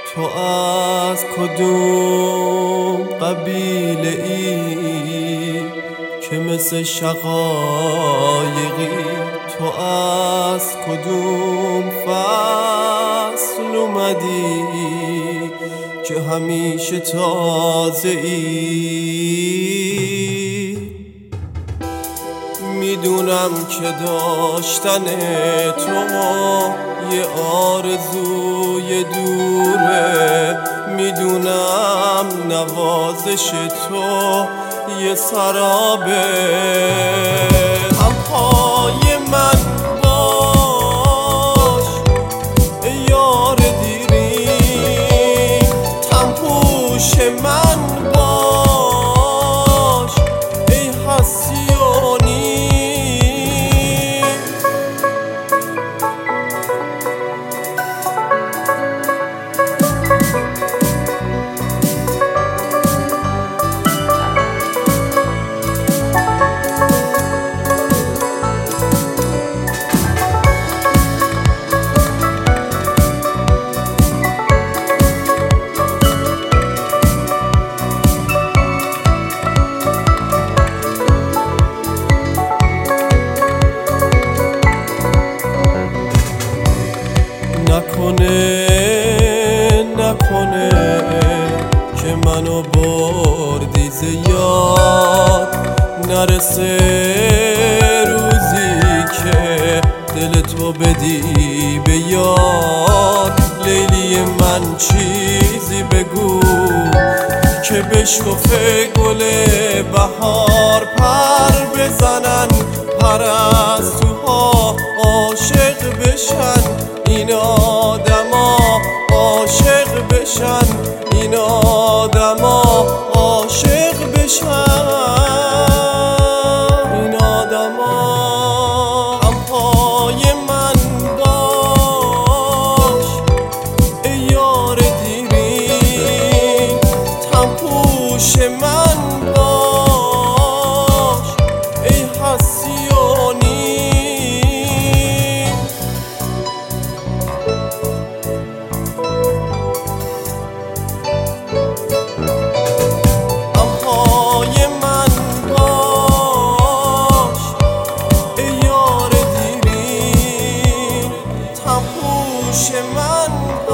تو از کدوم قبیله ای که مثل شقایقی؟ تو از کدوم فصل اومدی که همیشه تازه ای؟ میدونم که داشتن تو یه آرزوی دوره، میدونم نوازش تو یه سرابه. همپای من باش ای یار دیرین، تنپوش من باش ای حسیونی. نکنه که منو بردی ز یاد، نرسه روزی که دل تو بدی به یاد. لیلی من چیزی بگو که بشکفه گل بهار پر بزنن، پرستوها عاشق بشن، این آدما عاشق بشن، این آدما عاشق بشن، این آدما. همپای من باش ای یار دیرین، تنپوش من باش ای حسیونی. تنپوش من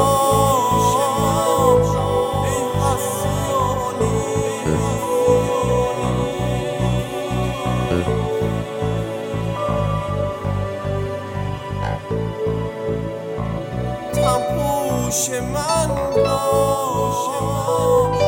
باش ای حسیونی. تنپوش من باش